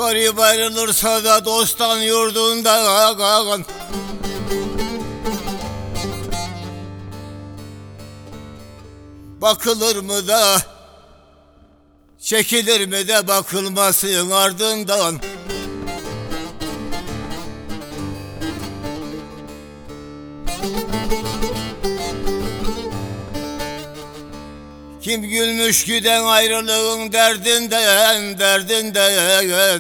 Garip ayrılırsa da dosttan yurdundan. Bakılır mı da çekilir mi de bakılmasın ardından. Kim gülmüş giden ayrılığın derdinden.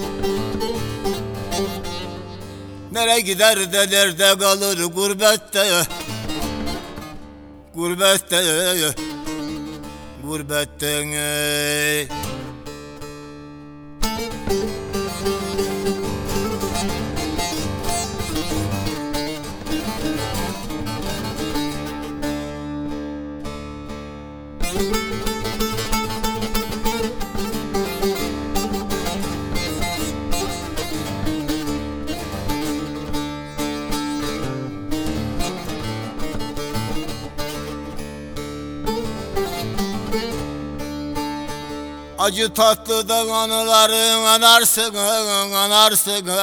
Nere gider de nerede kalır gurbette. Gurbetten acı tatlıdan anıların anarsın.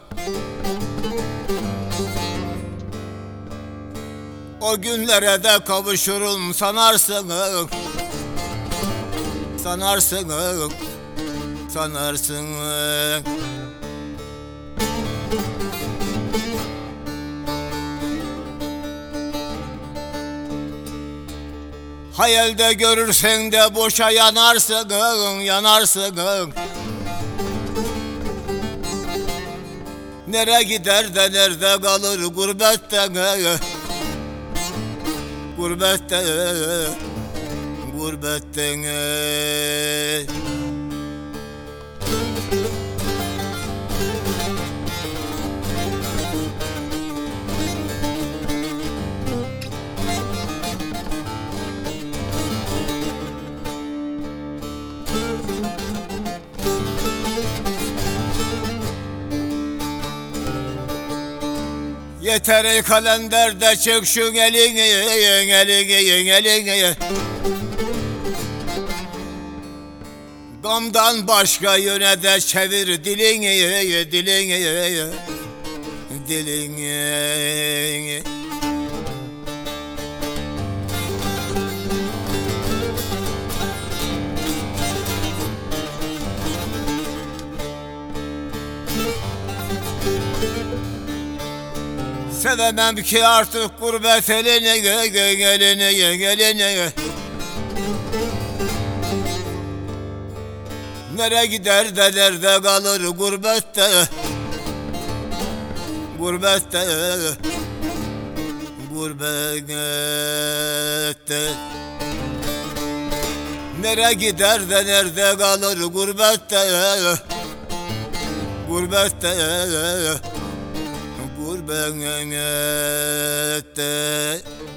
O günlere de kavuşurum sanarsın. Hayalde görürsen de boşa yanarsın. Nere gider de nerede kalır gurbette. Yeter kalenderde çek şu elini. Gamdan başka yöne de çevir dilini. Sevemem ki artık gurbet elini. Nere gider de nerede kalır gurbette. Nere gider de nerede kalır gurbette. Gurbette